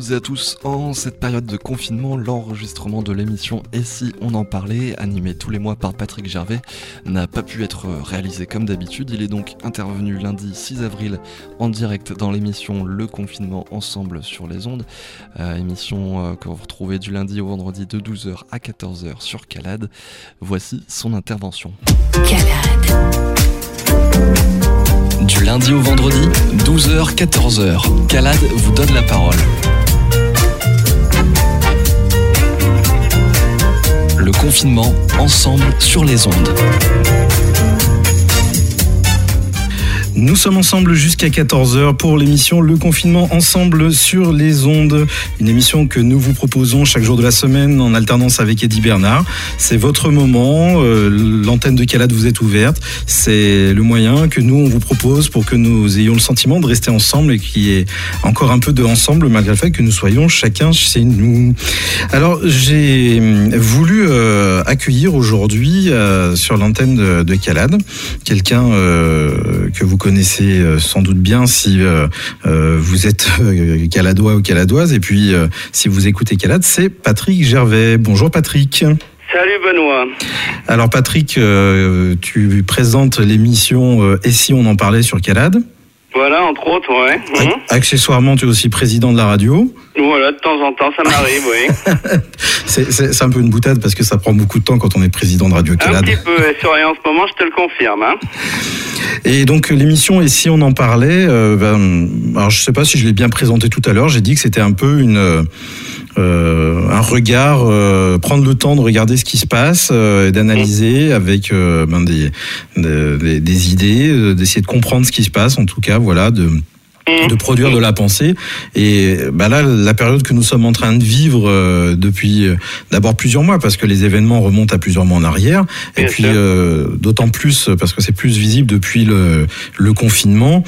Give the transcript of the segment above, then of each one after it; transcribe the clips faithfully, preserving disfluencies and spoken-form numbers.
toutes et à tous. En cette période de confinement, l'enregistrement de l'émission Et si on en parlait, animé tous les mois par Patrick Gervais, n'a pas pu être réalisé comme d'habitude. Il est donc intervenu lundi six avril en direct dans l'émission Le Confinement Ensemble sur les ondes, euh, émission euh, que vous retrouvez du lundi au vendredi de douze heures à quatorze heures sur Calade. Voici son intervention. Calade. Du lundi au vendredi, douze heures à quatorze heures, Calade vous donne la parole. Le confinement, ensemble sur les ondes. Nous sommes ensemble jusqu'à quatorze heures pour l'émission Le Confinement Ensemble sur les ondes. Une émission que nous vous proposons chaque jour de la semaine en alternance avec Eddy Bernard. C'est votre moment, euh, l'antenne de Calade vous est ouverte. C'est le moyen que nous on vous propose pour que nous ayons le sentiment de rester ensemble et qu'il y ait encore un peu de ensemble malgré le fait que nous soyons chacun chez nous. Alors j'ai voulu euh, accueillir aujourd'hui euh, sur l'antenne de, de Calade quelqu'un euh, que vous connaissez sans doute bien si euh, euh, vous êtes euh, caladois ou caladoise, et puis euh, si vous écoutez Calade, c'est Patrick Gervais. Bonjour Patrick. Salut Benoît. Alors Patrick, euh, tu présentes l'émission euh, Et si on en parlait sur Calade. Voilà, entre autres, ouais. Mmh. Accessoirement, tu es aussi président de la radio. Voilà, de temps en temps, ça m'arrive, oui. c'est, c'est, c'est un peu une boutade parce que ça prend beaucoup de temps quand on est président de Radio Calade. Un petit peu, et sur, en ce moment, je te le confirme. Hein. Et donc, l'émission, Et si on en parlait, euh, ben, alors je ne sais pas si je l'ai bien présenté tout à l'heure, j'ai dit que c'était un peu une... Euh, un regard, euh, prendre le temps de regarder ce qui se passe euh, et d'analyser avec euh, ben des, des, des idées, euh, d'essayer de comprendre ce qui se passe, en tout cas, voilà, de... de produire de la pensée. Et bah là, la période que nous sommes en train de vivre euh, depuis euh, d'abord plusieurs mois, parce que les événements remontent à plusieurs mois en arrière, et Bien puis euh, d'autant plus parce que c'est plus visible depuis le, le confinement.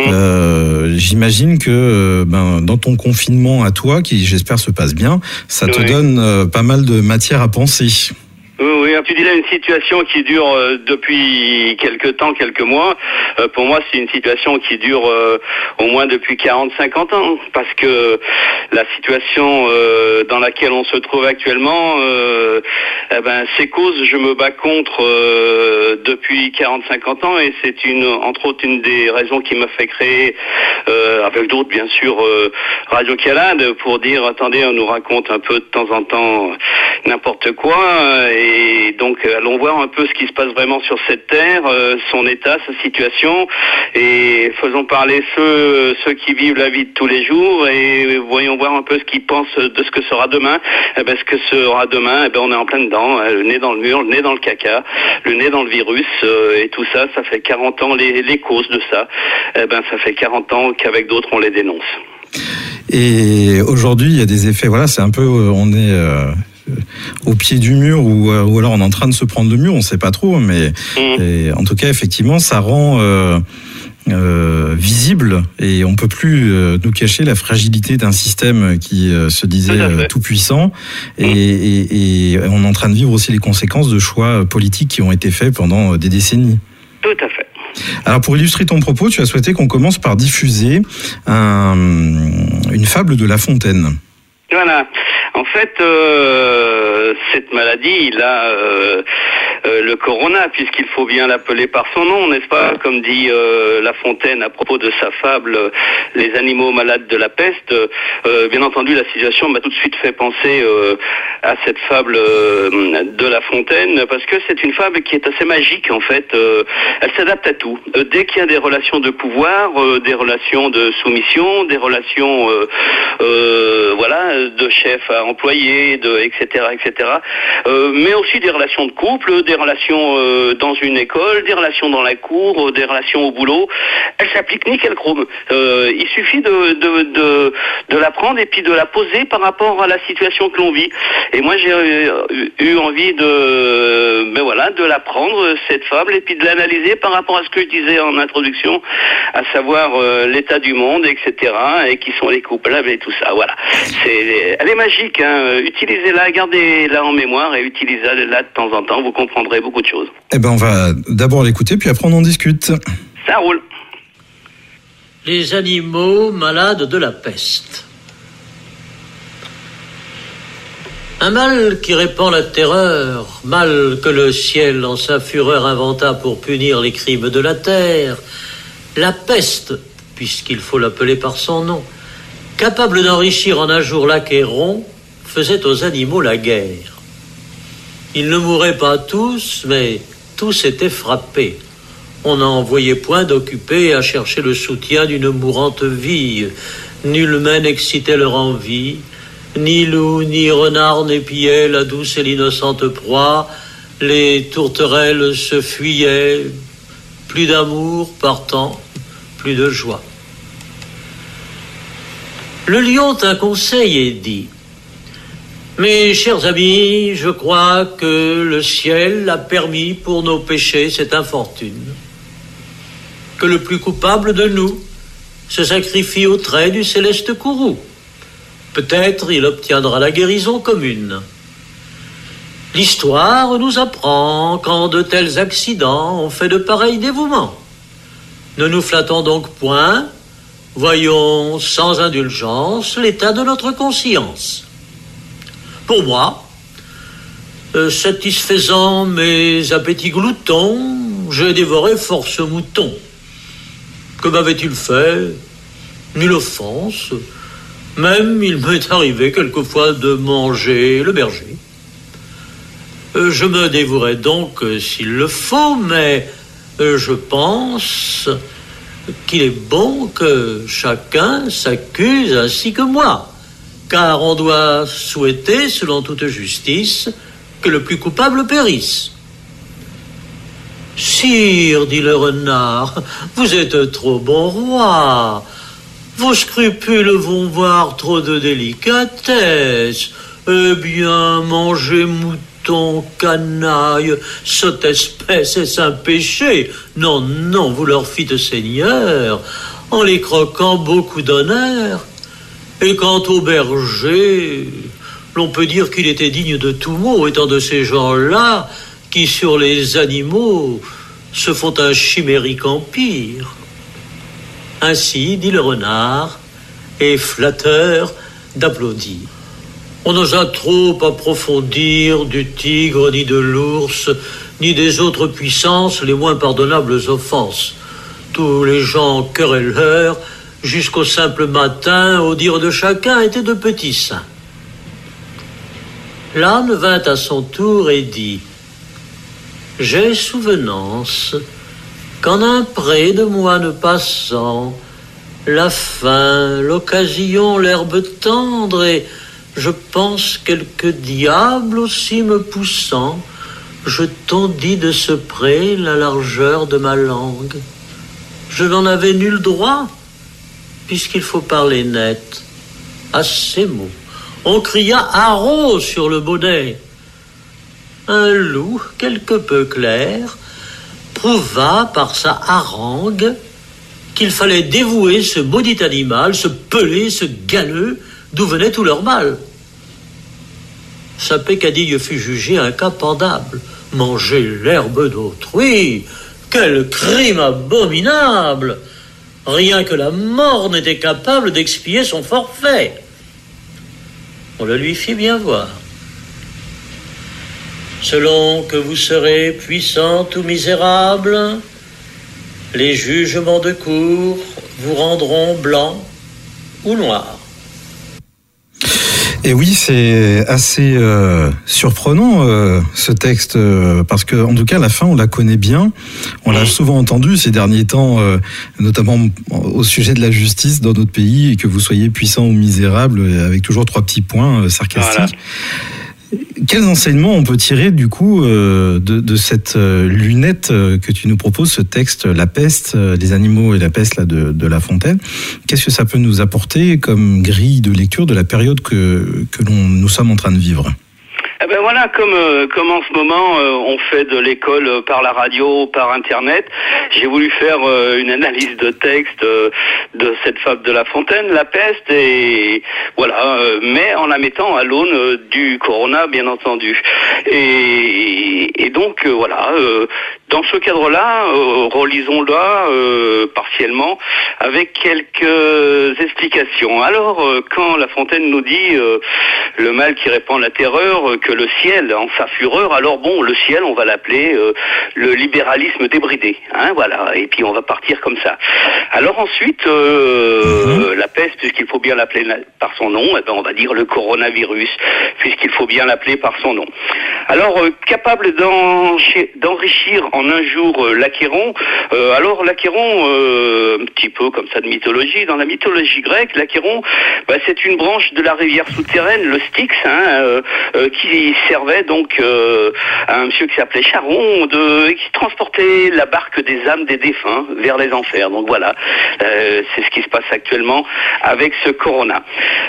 Euh, j'imagine que euh, ben, dans ton confinement à toi, qui j'espère se passe bien, ça te oui. donne euh, pas mal de matière à penser. Oui, tu dis là une situation qui dure euh, depuis quelques temps, quelques mois. Euh, pour moi, c'est une situation qui dure euh, au moins depuis quarante à cinquante ans, parce que la situation euh, dans laquelle on se trouve actuellement, euh, eh ben, ces causes, je me bats contre euh, depuis quarante à cinquante ans, et c'est une, entre autres, une des raisons qui m'a fait créer, euh, avec d'autres bien sûr, euh, Radio Calade, pour dire, attendez, on nous raconte un peu de temps en temps n'importe quoi, et Et donc, allons voir un peu ce qui se passe vraiment sur cette terre, euh, son état, sa situation, et faisons parler ceux, ceux qui vivent la vie de tous les jours, et voyons voir un peu ce qu'ils pensent de ce que sera demain. Eh ben, ce que sera demain, eh ben, on est en plein dedans, hein, le nez dans le mur, le nez dans le caca, le nez dans le virus, euh, et tout ça, ça fait quarante ans, les, les causes de ça, eh ben, ça fait quarante ans qu'avec d'autres, on les dénonce. Et aujourd'hui, il y a des effets, voilà, c'est un peu, on est... Euh... au pied du mur ou, ou alors on est en train de se prendre le mur, on ne sait pas trop, mais mmh. et, en tout cas effectivement ça rend euh, euh, visible, et on ne peut plus euh, nous cacher la fragilité d'un système qui euh, se disait euh, tout puissant, et, mmh. et, et on est en train de vivre aussi les conséquences de choix politiques qui ont été faits pendant des décennies. Tout à fait. Alors pour illustrer ton propos, tu as souhaité qu'on commence par diffuser un, une fable de La Fontaine. Voilà. En fait, euh, cette maladie, il a euh, euh, le corona, puisqu'il faut bien l'appeler par son nom, n'est-ce pas? Comme dit euh, La Fontaine à propos de sa fable euh, Les animaux malades de la peste. Euh, bien entendu, la situation m'a tout de suite fait penser euh, à cette fable euh, de La Fontaine, parce que c'est une fable qui est assez magique, en fait. Euh, elle s'adapte à tout. Euh, dès qu'il y a des relations de pouvoir, euh, des relations de soumission, des relations, euh, euh, voilà, de chef à employé, de, et cetera, et cetera. Euh, mais aussi des relations de couple, des relations euh, dans une école, des relations dans la cour, euh, des relations au boulot. Elle s'applique nickel chrome. Euh, il suffit de, de, de, de la prendre et puis de la poser par rapport à la situation que l'on vit. Et moi, j'ai euh, eu envie de, ben voilà, de la prendre, cette fable, et puis de l'analyser par rapport à ce que je disais en introduction, à savoir euh, l'état du monde, et cetera, et qui sont les coupables et tout ça. Voilà. C'est, elle est magique, hein. Utilisez-la, gardez-la en mémoire et utilisez-la de temps en temps, vous comprendrez beaucoup de choses. Eh ben, on va d'abord l'écouter, puis après on en discute. Ça roule. Les animaux malades de la peste. Un mal qui répand la terreur, mal que le ciel en sa fureur inventa pour punir les crimes de la terre. La peste, puisqu'il faut l'appeler par son nom, capable d'enrichir en un jour l'Achéron, faisait aux animaux la guerre. Ils ne mouraient pas tous, mais tous étaient frappés. On n'en voyait point d'occupés à chercher le soutien d'une mourante vie. Nullement n'excitait leur envie, ni loup, ni renard n'épiaient la douce et l'innocente proie. Les tourterelles se fuyaient, plus d'amour partant, plus de joie. Le lion tint conseil et dit: mes chers amis, je crois que le ciel a permis pour nos péchés cette infortune, que le plus coupable de nous se sacrifie au trait du céleste courroux. Peut-être il obtiendra la guérison commune. L'histoire nous apprend qu'en de tels accidents on fait de pareils dévouements. Ne nous flattons donc point, voyons sans indulgence l'état de notre conscience. Pour moi, euh, satisfaisant mes appétits gloutons, j'ai dévoré force moutons. Que m'avait-il fait? Nulle offense. Même il m'est arrivé quelquefois de manger le berger. Euh, je me dévouerai donc euh, s'il le faut, mais euh, je pense qu'il est bon que chacun s'accuse ainsi que moi. Car on doit souhaiter, selon toute justice, que le plus coupable périsse. Sire, dit le renard, vous êtes trop bon roi. Vos scrupules vont voir trop de délicatesse. Eh bien, manger mouton, canaille, sotte espèce, est-ce un péché? Non, non, vous leur fîtes seigneur, en les croquant beaucoup d'honneur. Et quant au berger, l'on peut dire qu'il était digne de tout mot, étant de ces gens-là qui, sur les animaux, se font un chimérique empire. Ainsi, dit le renard, et flatteur d'applaudir. On n'osa trop approfondir du tigre, ni de l'ours, ni des autres puissances les moins pardonnables offenses. Tous les gens querelleurs, jusqu'au simple matin, au dire de chacun, étaient de petits saints. L'âne vint à son tour et dit: j'ai souvenance qu'en un pré de moine passant, la faim, l'occasion, l'herbe tendre, et je pense quelque diable aussi me poussant, je tondis de ce pré la largeur de ma langue. Je n'en avais nul droit, puisqu'il faut parler net. À ces mots, on cria haro sur le bonnet. Un loup, quelque peu clair, prouva par sa harangue qu'il fallait dévouer ce maudit animal, ce pelé, ce galeux, d'où venait tout leur mal. Sa peccadille fut jugée un cas pendable. Manger l'herbe d'autrui, quel crime abominable! Rien que la mort n'était capable d'expier son forfait. On le lui fit bien voir. Selon que vous serez puissant ou misérable, les jugements de cour vous rendront blanc ou noir. Et oui, c'est assez euh, surprenant euh, ce texte, euh, parce que en tout cas la fin on la connaît bien, on l'a souvent entendu ces derniers temps, euh, notamment au sujet de la justice dans notre pays, et que vous soyez puissant ou misérable, avec toujours trois petits points euh, sarcastiques. Voilà. Quels enseignements on peut tirer du coup euh, de, de cette euh, lunette euh, que tu nous proposes, ce texte, La peste, euh, les animaux et la peste là, de, de La Fontaine? Qu'est-ce que ça peut nous apporter comme grille de lecture de la période que, que l'on, nous sommes en train de vivre? Eh ben voilà, comme euh, comme en ce moment euh, on fait de l'école euh, par la radio, par internet, j'ai voulu faire euh, une analyse de texte euh, de cette fable de La Fontaine, La peste, et voilà, euh, mais en la mettant à l'aune euh, du corona, bien entendu. Et, et donc euh, voilà, euh, dans ce cadre-là, euh, relisons-la euh, partiellement avec quelques explications. Alors, euh, quand La Fontaine nous dit euh, le mal qui répand la terreur, euh, que le ciel en sa fureur, alors bon, le ciel, on va l'appeler euh, le libéralisme débridé, hein, voilà, et puis on va partir comme ça. Alors ensuite, euh, mmh. la peste, puisqu'il faut bien l'appeler par son nom, eh ben on va dire le coronavirus, puisqu'il faut bien l'appeler par son nom. Alors, euh, capable d'enrichir en un jour euh, l'Achéron, euh, alors l'Achéron, euh, un petit peu comme ça de mythologie, dans la mythologie grecque, l'Achéron, bah, c'est une branche de la rivière souterraine, le Styx, hein, euh, euh, qui servait donc euh, à un monsieur qui s'appelait Charon, de, qui transportait la barque des âmes des défunts vers les enfers. Donc voilà, euh, c'est ce qui se passe actuellement avec ce corona.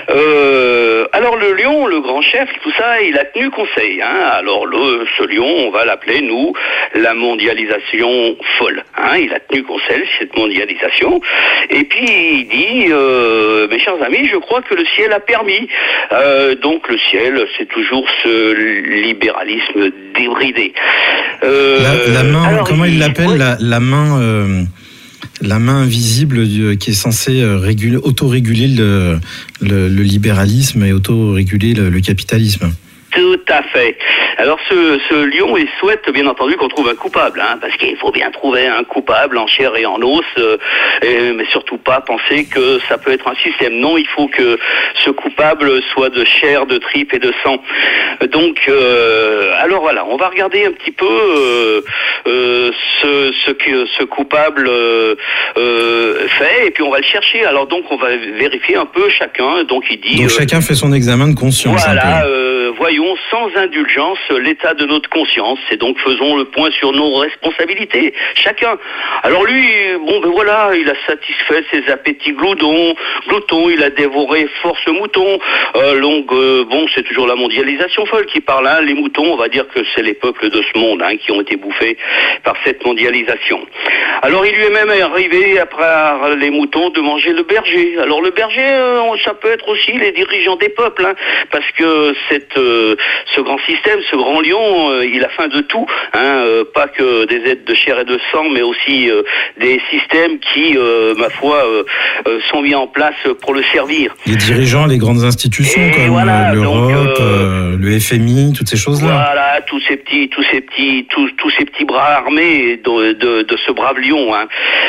Euh, alors le lion, le grand chef, tout ça, il a tenu conseil. Hein. Alors le, ce lion, on va l'appeler, nous, la mondialisation folle. Hein. Il a tenu conseil, cette mondialisation. Et puis il dit, euh, mes chers amis, je crois que le ciel a permis. Euh, donc le ciel, c'est toujours ce libéralisme débridé. Euh, la, la main, alors, comment il l'appelle, oui. la, la main... Euh... La main invisible du, qui est censée réguler, autoréguler le, le, le libéralisme et autoréguler le, le capitalisme. Tout à fait. Alors ce, ce lion, il souhaite bien entendu qu'on trouve un coupable, hein, parce qu'il faut bien trouver un coupable en chair et en os, euh, et, mais surtout pas penser que ça peut être un système. Non, il faut que ce coupable soit de chair, de tripes et de sang. Donc, euh, alors voilà, on va regarder un petit peu euh, euh, ce, ce que ce coupable euh, euh, fait, et puis on va le chercher. Alors donc, on va vérifier un peu chacun. Donc il dit. Donc euh, chacun fait son examen de conscience. Voilà. Euh, voyons sans indulgence l'état de notre conscience et donc faisons le point sur nos responsabilités, chacun. Alors lui, bon ben voilà, il a satisfait ses appétits gloutons, gloutons, il a dévoré force mouton. Euh, donc euh, bon, c'est toujours la mondialisation folle qui parle, hein. Les moutons, on va dire que c'est les peuples de ce monde hein, qui ont été bouffés par cette mondialisation. Alors il lui est même arrivé, après les moutons, de manger le berger. Alors le berger, euh, ça peut être aussi les dirigeants des peuples, hein, parce que cette Euh, ce grand système, ce grand lion, euh, il a faim de tout, hein, euh, pas que des êtres de chair et de sang, mais aussi euh, des systèmes qui, euh, ma foi, euh, euh, sont mis en place pour le servir. Les dirigeants, les grandes institutions et comme voilà, l'Europe, euh, le F M I, toutes ces choses-là. Voilà, tous ces petits, tous ces petits, tous, tous ces petits bras armés de, de, de ce brave lion. Hein.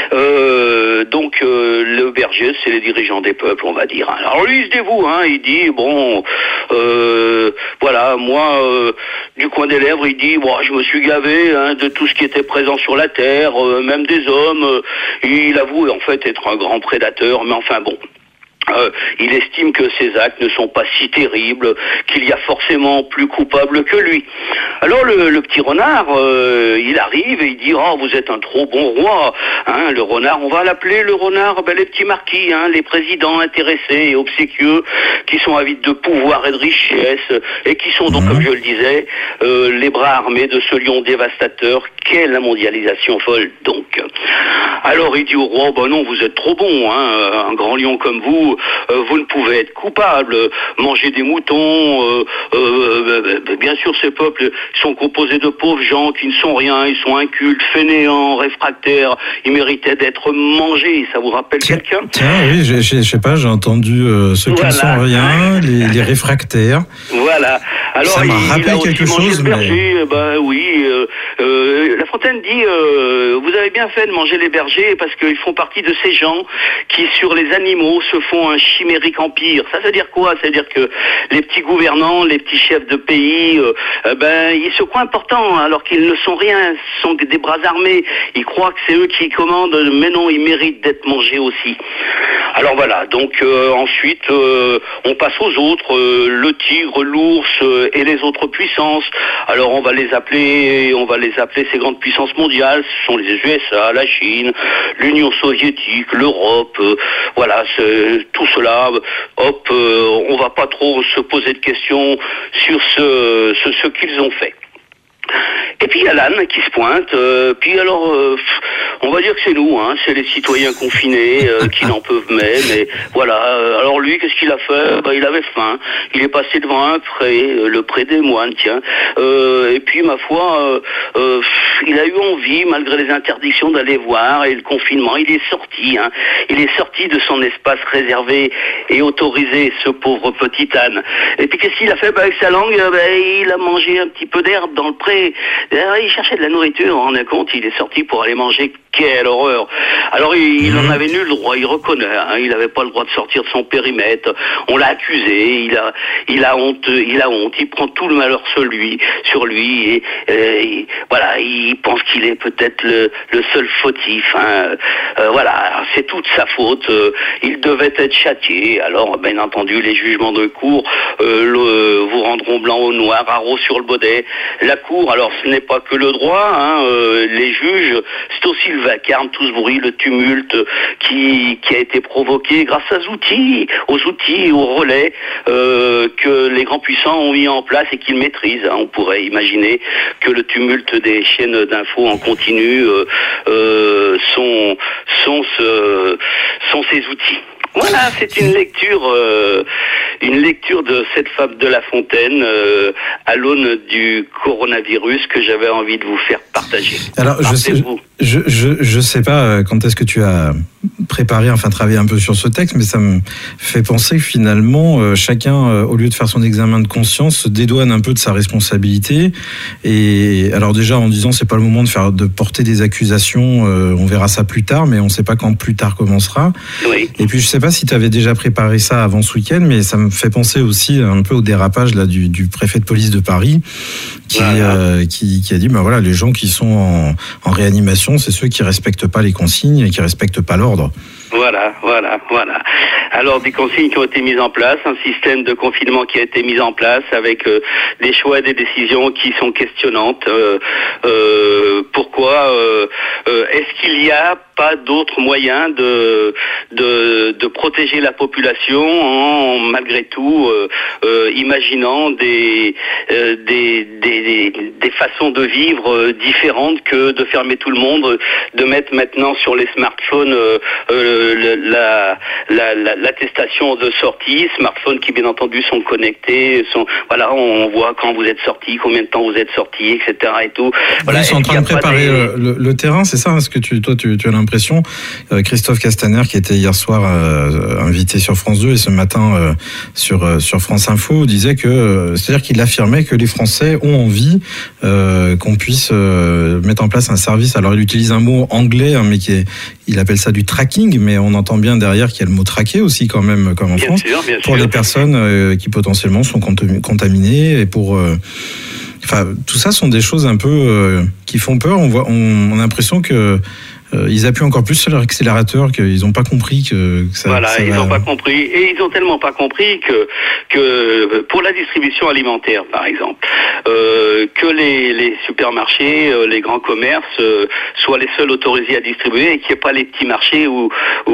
Euh, donc euh, le berger, c'est les dirigeants des peuples, on va dire. Alors lui, il se dévoue, hein, il dit bon. Euh, Voilà, moi, euh, du coin des lèvres, il dit, bon, je me suis gavé hein, de tout ce qui était présent sur la terre, euh, même des hommes. Euh, il avoue en fait être un grand prédateur, mais enfin bon. Euh, il estime que ses actes ne sont pas si terribles, qu'il y a forcément plus coupable que lui. Alors le, le petit renard, euh, il arrive et il dit « Oh, vous êtes un trop bon roi hein, !» Le renard, on va l'appeler le renard, ben, les petits marquis, hein, les présidents intéressés et obséquieux, qui sont avides de pouvoir et de richesse, et qui sont donc, mmh. comme je le disais, euh, les bras armés de ce lion dévastateur qu'est la mondialisation folle, donc. Alors il dit au roi « Ben non, vous êtes trop bon, hein, un grand lion comme vous, Euh, vous ne pouvez être coupable, manger des moutons, euh, euh, euh, bien sûr ces peuples sont composés de pauvres gens qui ne sont rien, ils sont incultes, fainéants, réfractaires, ils méritaient d'être mangés, ça vous rappelle tiens, quelqu'un? Tiens, oui, je, je, je sais pas, j'ai entendu euh, ceux voilà. qui ne sont rien, les, les réfractaires. Voilà. Alors, ça m'a rappelé quelque chose, mais... berger, ben oui, euh, euh, La Fontaine dit, euh, vous avez bien fait de manger les bergers parce qu'ils font partie de ces gens qui, sur les animaux, se font un chimérique empire. Ça veut dire quoi? Ça veut dire que les petits gouvernants, les petits chefs de pays, euh, euh, ben ils se croient importants alors qu'ils ne sont rien, ce sont des bras armés. Ils croient que c'est eux qui commandent, mais non, ils méritent d'être mangés aussi. Alors voilà, donc euh, ensuite euh, on passe aux autres, euh, le tigre, l'ours euh, et les autres puissances. Alors on va les appeler, on va les appeler ces grandes puissances mondiales. Ce sont les U S A, la Chine, l'Union soviétique, l'Europe. Euh, voilà, tout cela. Hop, euh, on va pas trop se poser de questions sur ce, ce, ce qu'ils ont fait. Et puis il y a l'âne qui se pointe, euh, puis alors, euh, on va dire que c'est nous, hein, c'est les citoyens confinés euh, qui n'en peuvent mais, mais voilà. Alors lui, qu'est-ce qu'il a fait? Bah, il avait faim. Il est passé devant un pré, le pré des moines, tiens. Euh, et puis, ma foi, euh, euh, il a eu envie, malgré les interdictions, d'aller voir, et le confinement, il est sorti, hein. Il est sorti de son espace réservé et autorisé, ce pauvre petit âne. Et puis, qu'est-ce qu'il a fait? Bah, avec sa langue, bah, il a mangé un petit peu d'herbe dans le pré. Alors, il cherchait de la nourriture, on a compte, il est sorti pour aller manger. Quelle horreur! Alors, il, il en avait nul le droit, il reconnaît, hein, il n'avait pas le droit de sortir de son périmètre. On l'a accusé, il a, il a honte, il a honte, il prend tout le malheur sur lui, sur lui, et, et voilà, il pense qu'il est peut-être le, le seul fautif, hein. Euh, voilà, c'est toute sa faute, euh, il devait être châtié. Alors, bien entendu, les jugements de cour euh, le, vous rendront blanc au noir, haro sur le baudet. La cour, alors ce n'est pas que le droit, hein, euh, les juges, c'est aussi le vacarme, tout ce bruit, le tumulte qui, qui a été provoqué grâce aux outils, aux outils et aux relais euh, que les grands puissants ont mis en place et qu'ils maîtrisent. On pourrait imaginer que le tumulte des chaînes d'infos en continu euh, euh, sont, sont, ce, sont ces outils. Voilà, c'est une lecture, euh, une lecture de cette fable de La Fontaine euh, à l'aune du coronavirus que j'avais envie de vous faire partager. Alors, je sais, je, je, je sais pas quand est-ce que tu as préparé, enfin travaillé un peu sur ce texte, mais ça me fait penser que finalement, euh, chacun, euh, au lieu de faire son examen de conscience, se dédouane un peu de sa responsabilité. Et alors déjà, en disant, c'est pas le moment de faire, de porter des accusations, euh, on verra ça plus tard, mais on sait pas quand plus tard commencera. Oui. Et puis, je sais pas si tu avais déjà préparé ça avant ce week-end, mais ça me fait penser aussi un peu au dérapage là du, du préfet de police de Paris, qui, voilà. euh, qui, qui a dit, ben voilà, les gens qui sont en, en réanimation, c'est ceux qui respectent pas les consignes et qui respectent pas l'ordre. Voilà, voilà, voilà. Alors, des consignes qui ont été mises en place, un système de confinement qui a été mis en place avec euh, des choix et des décisions qui sont questionnantes. Euh, euh, pourquoi euh, euh, est-ce qu'il y a pas d'autres moyens de, de de protéger la population en, malgré tout, euh, euh, imaginant des, euh, des, des, des façons de vivre euh, différentes que de fermer tout le monde, de mettre maintenant sur les smartphones euh, euh, la, la, la, l'attestation de sortie, smartphones qui bien entendu sont connectés, sont, voilà, on voit quand vous êtes sorti, combien de temps vous êtes sorti, et cetera et tout. Voilà, ils sont en train de préparer des... le, le terrain, c'est ça, est-ce que tu, toi tu, tu as l'impression, euh, Christophe Castaner qui était hier soir euh, invité sur France deux et ce matin euh, sur, euh, sur France Info disait que, euh, c'est-à-dire qu'il affirmait que les Français ont envie euh, qu'on puisse euh, mettre en place un service, alors il utilise un mot anglais, hein, mais qui est, il appelle ça du tracking, mais on entend bien derrière qu'il y a le mot traquer aussi quand même, comme en bien France, sûr, bien pour sûr. les personnes euh, qui potentiellement sont contaminées et pour... Euh, Enfin, tout ça sont des choses un peu euh, qui font peur. On voit, on, on a l'impression que euh, ils appuient encore plus sur leur accélérateur, qu'ils n'ont pas compris que, que ça. Voilà, ça ils va... n'ont pas compris, et ils ont tellement pas compris que que pour la distribution alimentaire, par exemple, euh, que les, les supermarchés, euh, les grands commerces euh, soient les seuls autorisés à distribuer et qu'il n'y ait pas les petits marchés où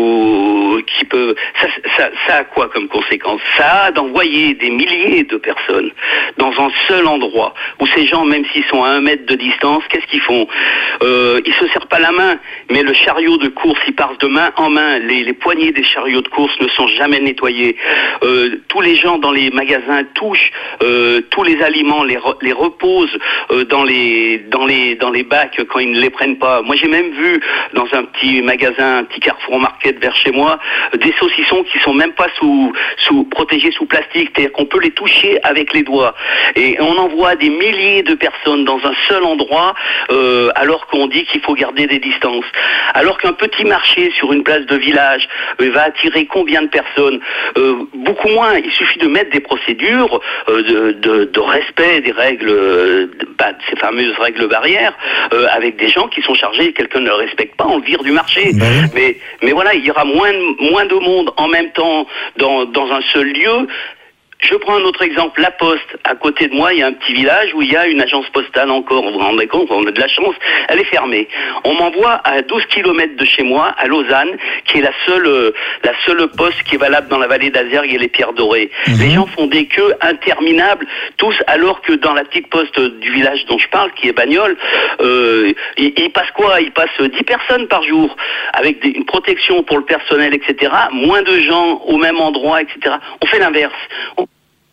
où qui peuvent. Ça, ça, ça a quoi comme conséquence? Ça a d'envoyer des milliers de personnes dans un seul endroit où ces gens, même s'ils sont à un mètre de distance, qu'est-ce qu'ils font? euh, Ils se serrent pas la main, mais le chariot de course, il passe de main en main. Les, les poignées des chariots de course ne sont jamais nettoyés. Euh, tous les gens dans les magasins touchent euh, tous les aliments, les, re, les reposent euh, dans les dans les dans les bacs quand ils ne les prennent pas. Moi, j'ai même vu dans un petit magasin, un petit Carrefour Market vers chez moi, des saucissons qui sont même pas sous sous protégés sous plastique, c'est-à-dire qu'on peut les toucher avec les doigts. Et on envoie des milliers de personnes dans un seul endroit, euh, alors qu'on dit qu'il faut garder des distances. Alors qu'un petit marché sur une place de village euh, va attirer combien de personnes? euh, Beaucoup moins. Il suffit de mettre des procédures euh, de, de, de respect des règles, euh, de, bah, ces fameuses règles barrières, euh, avec des gens qui sont chargés et quelqu'un ne le respecte pas, on le vire du marché. Ben. Mais, mais voilà, il y aura moins de, moins de monde en même temps dans, dans un seul lieu. Je prends un autre exemple, La Poste. À côté de moi, il y a un petit village où il y a une agence postale encore. Vous vous rendez compte, on a de la chance, elle est fermée. On m'envoie à douze kilomètres de chez moi, à Lausanne, qui est la seule, euh, la seule poste qui est valable dans la vallée d'Azergues et les Pierres Dorées. Mmh. Les gens font des queues interminables, tous, alors que dans la petite poste du village dont je parle, qui est Bagnoles, euh, il, il passe quoi? Il passe dix personnes par jour, avec des, une protection pour le personnel, et cetera. Moins de gens au même endroit, et cetera. On fait l'inverse. On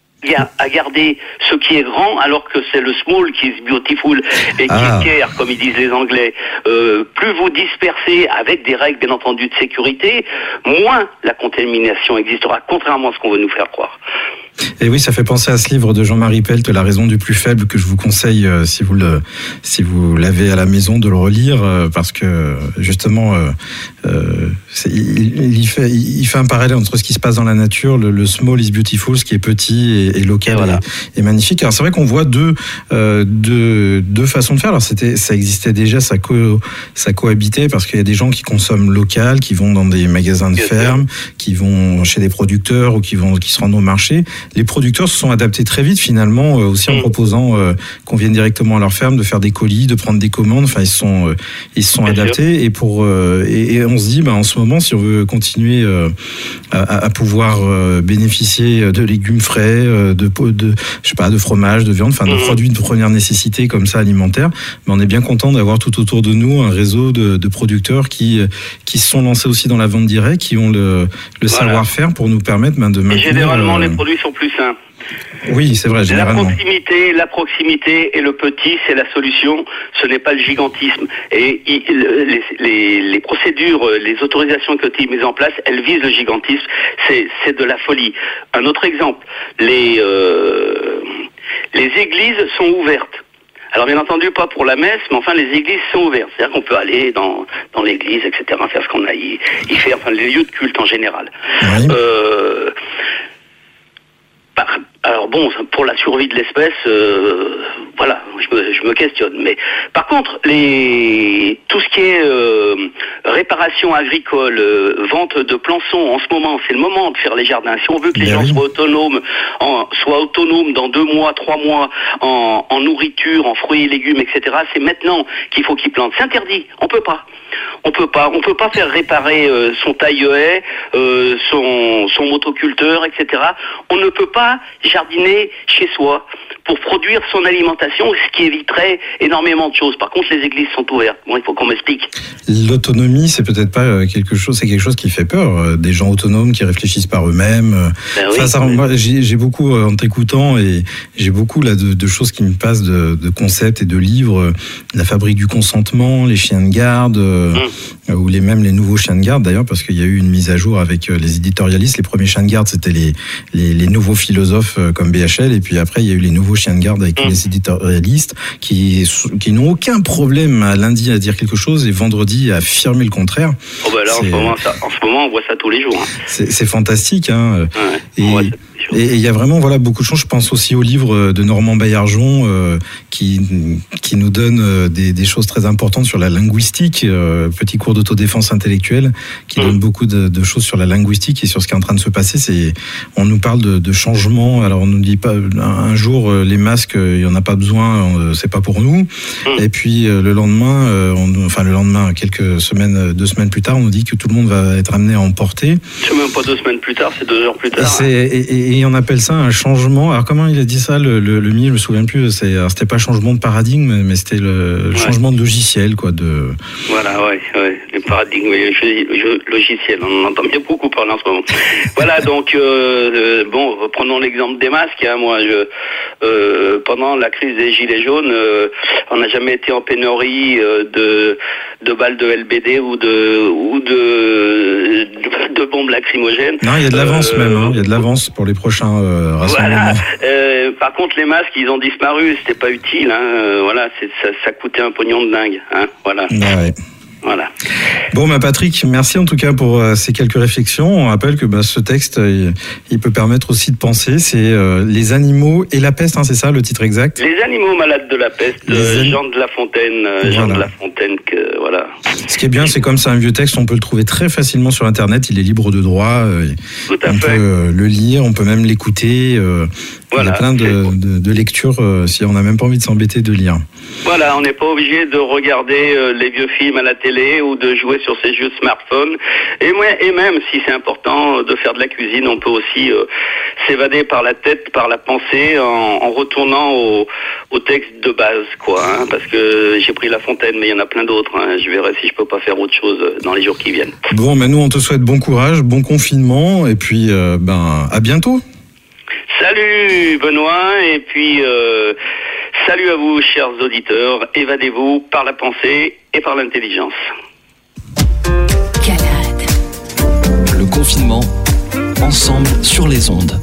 à garder ce qui est grand, alors que c'est le small qui est beautiful et qui ah. est care, comme ils disent les Anglais. Euh, plus vous dispersez avec des règles, bien entendu, de sécurité, moins la contamination existera, contrairement à ce qu'on veut nous faire croire. Et oui, ça fait penser à ce livre de Jean-Marie Pelt, La raison du plus faible, que je vous conseille, euh, si vous le, si vous l'avez à la maison, de le relire, euh, parce que justement, euh, euh, c'est, il, il, fait, il fait un parallèle entre ce qui se passe dans la nature, le, le small is beautiful, ce qui est petit et, et local, et, voilà. et, et magnifique. Alors c'est vrai qu'on voit deux, euh, deux, deux façons de faire. Alors c'était, ça existait déjà, ça, co, ça cohabitait, parce qu'il y a des gens qui consomment local, qui vont dans des magasins de ferme, qui vont chez des producteurs ou qui vont, qui se rendent au marché. Les producteurs se sont adaptés très vite finalement, euh, aussi en proposant euh, qu'on vienne directement à leur ferme, de faire des colis, de prendre des commandes. Enfin, ils se sont, euh, ils se sont Bien adaptés sûr. et pour euh, et, et on se dit, bah, en ce moment, si on veut continuer euh, à, à pouvoir euh, bénéficier de légumes frais, euh, de, de, je sais pas, de fromage, de viande, enfin, de mmh. produits de première nécessité comme ça alimentaires, mais on est bien content d'avoir tout autour de nous un réseau de, de producteurs qui qui se sont lancés aussi dans la vente directe, qui ont le, le voilà. savoir-faire pour nous permettre ben, de maintenir. Et généralement, euh, les produits sont plus sains. Oui, c'est vrai, généralement. La proximité, la proximité et le petit, c'est la solution, ce n'est pas le gigantisme. Et il, les, les, les procédures, les autorisations qui ont été mises en place, elles visent le gigantisme, c'est, c'est de la folie. Un autre exemple, les, euh, les églises sont ouvertes. Alors bien entendu pas pour la messe, mais enfin les églises sont ouvertes. C'est-à-dire qu'on peut aller dans, dans l'église, et cetera, faire ce qu'on a y, y faire, enfin les lieux de culte en général. Oui. Euh, Alors bon, pour la survie de l'espèce, euh, voilà, je me, je me questionne. Mais par contre, les, tout ce qui est euh, réparation agricole, euh, vente de plançons, en ce moment, c'est le moment de faire les jardins. Si on veut que les gens soient autonomes, en, soient autonomes dans deux mois, trois mois, en, en nourriture, en fruits et légumes, et cetera, c'est maintenant qu'il faut qu'ils plantent. C'est interdit, on peut pas. On peut pas, on peut pas faire réparer euh, son taille-haie, euh, son, son motoculteur, et cetera. On ne peut pas jardiner chez soi pour produire son alimentation, ce qui éviterait énormément de choses. Par contre, les églises sont ouvertes. Bon, il faut qu'on m'explique. L'autonomie, c'est peut-être pas quelque chose, c'est quelque chose qui fait peur. Des gens autonomes qui réfléchissent par eux-mêmes. Ben enfin, oui, ça, oui. Moi, j'ai, j'ai beaucoup, en t'écoutant, et j'ai beaucoup là de, de choses qui me passent, de, de concepts et de livres. La fabrique du consentement, les chiens de garde, mmh. ou les mêmes les nouveaux chiens de garde d'ailleurs, parce qu'il y a eu une mise à jour avec les éditorialistes. Les premiers chiens de garde, c'était les, les, les nouveaux philosophes comme B H L, et puis après, il y a eu les nouveaux chiens de garde avec mmh. tous les éditorialistes qui, qui n'ont aucun problème à lundi à dire quelque chose et vendredi à affirmer le contraire. Oh bah là, en ce, moment, ça, en ce moment, on voit ça tous les jours. Hein. C'est, c'est fantastique. Hein. Ouais, et il y a vraiment voilà, beaucoup de choses. Je pense aussi au livre de Normand Baillargeon euh, qui, qui nous donne euh, des, des choses très importantes sur la linguistique, euh, petit cours d'autodéfense intellectuelle qui mmh. donne beaucoup de, de choses sur la linguistique et sur ce qui est en train de se passer. C'est, on nous parle de, de changement. Alors on nous dit pas un, un jour les masques, il y en a pas besoin, c'est pas pour nous. Mmh. Et puis le lendemain, on, enfin le lendemain, quelques semaines, deux semaines plus tard, on nous dit que tout le monde va être amené à en porter. C'est même pas deux semaines plus tard, c'est deux heures plus tard. C'est, hein. et, et, et on appelle ça un changement. Alors comment il a dit ça, le, le, le ministre, je me souviens plus. C'est, alors, c'était pas changement de paradigme, mais c'était le, le ouais. changement de logiciel, quoi. De. Voilà, ouais, ouais. Les paradigmes, les logiciels, on en entend bien beaucoup parler en ce moment. Voilà, donc euh, bon, prenons l'exemple des masques. Hein, moi, je, euh, pendant la crise des gilets jaunes, euh, on n'a jamais été en pénurie euh, de de balles de L B D ou de ou de de, de bombes lacrymogènes. Non, il y a de l'avance euh, même. Hein, il y a de l'avance pour les prochains euh, rassemblements. Voilà. Euh, par contre, les masques, ils ont disparu. C'était pas utile. Hein, euh, voilà, c'est, ça, ça coûtait un pognon de dingue. Hein, voilà. Ah ouais. Voilà. Bon, bah Patrick, merci en tout cas pour euh, ces quelques réflexions. On rappelle que bah, ce texte, il, il peut permettre aussi de penser. C'est euh, les animaux et la peste, hein, c'est ça le titre exact ? Les animaux malades de la peste, de Jean de La Fontaine, euh, Jean voilà. de La Fontaine, que voilà. voilà. Ce qui est bien, c'est comme c'est un vieux texte, on peut le trouver très facilement sur Internet. Il est libre de droit. Tout à on fait. peut le lire, on peut même l'écouter. Euh, Voilà, il y a plein de, de, de lectures euh, si on n'a même pas envie de s'embêter de lire. Voilà, on n'est pas obligé de regarder euh, les vieux films à la télé ou de jouer sur ces jeux smartphones. Et, moi, et même si c'est important de faire de la cuisine, on peut aussi euh, s'évader par la tête, par la pensée, en, en retournant au, au texte de base, quoi. Hein, parce que j'ai pris La Fontaine, mais il y en a plein d'autres. Hein, je verrai si je peux pas faire autre chose dans les jours qui viennent. Bon, mais nous, on te souhaite bon courage, bon confinement, et puis euh, ben à bientôt. Salut Benoît, et puis euh, salut à vous chers auditeurs, évadez-vous par la pensée et par l'intelligence. Calade. Le confinement, ensemble sur les ondes.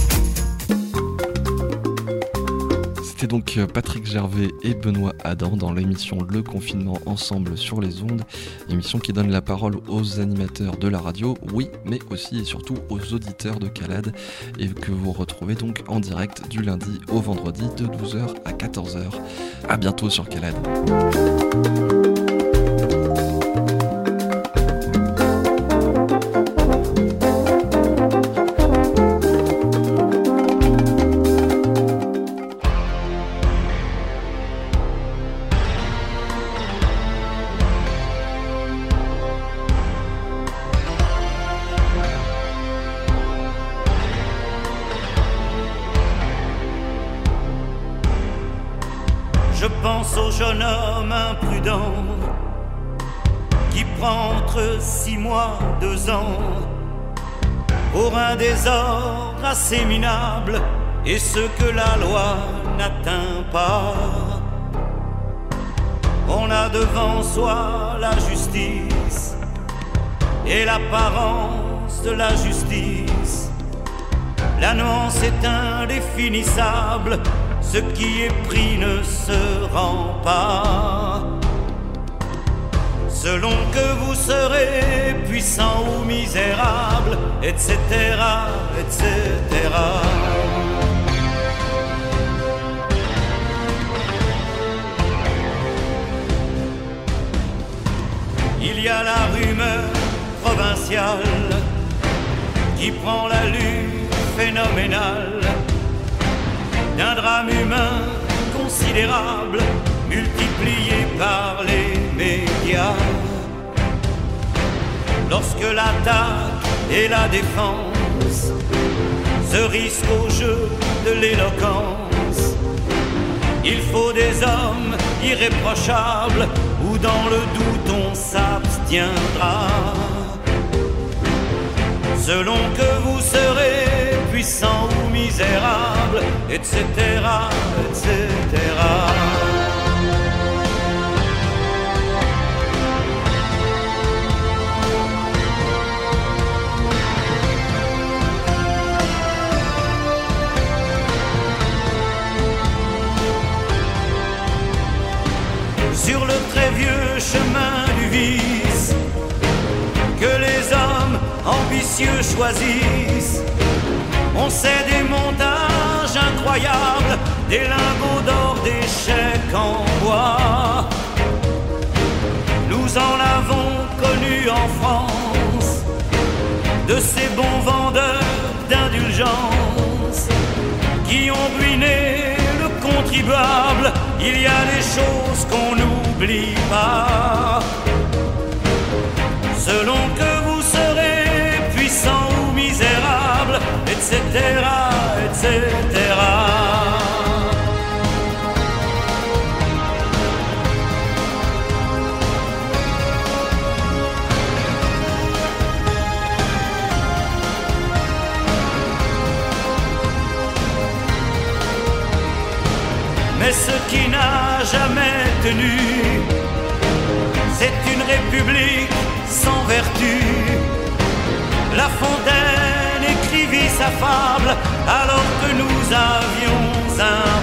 C'était donc Patrick Gervais et Benoît Adam dans l'émission Le Confinement Ensemble sur les ondes, émission qui donne la parole aux animateurs de la radio, oui, mais aussi et surtout aux auditeurs de Calade, et que vous retrouvez donc en direct du lundi au vendredi de douze heures à quatorze heures. À bientôt sur Calade. Je pense au jeune homme imprudent qui prend entre six mois, deux ans pour un désordre assez minable et ce que la loi n'atteint pas. On a devant soi la justice et l'apparence de la justice. La nuance est indéfinissable. Ce qui est pris ne se rend pas. Selon que vous serez puissant ou misérable, et cetera, et cetera. Il y a la rumeur provinciale qui prend l'allure phénoménale d'un drame humain considérable multiplié par les médias. Lorsque l'attaque et la défense se risquent au jeu de l'éloquence, il faut des hommes irréprochables ou dans le doute on s'abstiendra. Selon que vous serez puissant ou misérable, et cetera, et cetera. Sur le très vieux chemin du vice que les hommes ambitieux choisissent, on sait des montages incroyables, des lingots d'or, des chèques en bois. Nous en avons connu en France de ces bons vendeurs d'indulgence qui ont ruiné le contribuable. Il y a des choses qu'on n'oublie pas. Selon que vous serez puissant ou misérable, et cetera, et cetera. Mais ce qui n'a jamais tenu, c'est une république sans vertu. La Fontaine écrivit sa fable alors que nous avions un